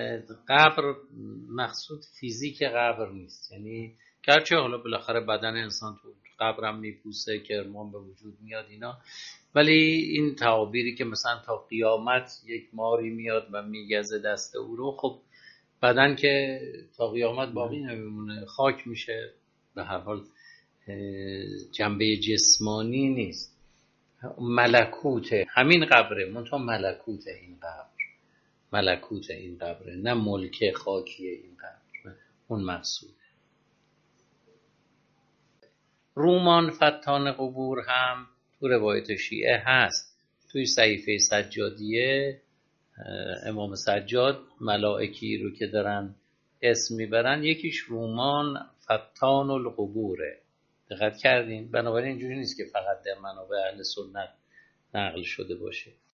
قبر مقصود فیزیک قبر نیست، یعنی گرچه حالا بالاخره بدن انسان تو قبرم میپوسه، کرمان به وجود میاد اینا، ولی این تعابیری که مثلا تا قیامت یک ماری میاد و میگزه دست او رو، خب بدن که تا قیامت باقی نمیمونه، خاک میشه، به هر حال جنبه جسمانی نیست. ملکوته همین قبره، منتها ملکوت این قبر، ملکوت این قبره، نه ملک خاکی این قبر، اون مقصود. رومان فتان قبور هم تو روایت شیعه هست. توی صحیفه سجادیه امام سجاد ملائکی رو که دارن اسم میبرن، یکیش رومان فتان القبوره. دقت کردین؟ بنابراین اینجوری نیست که فقط در منابع اهل سنت نقل شده باشه.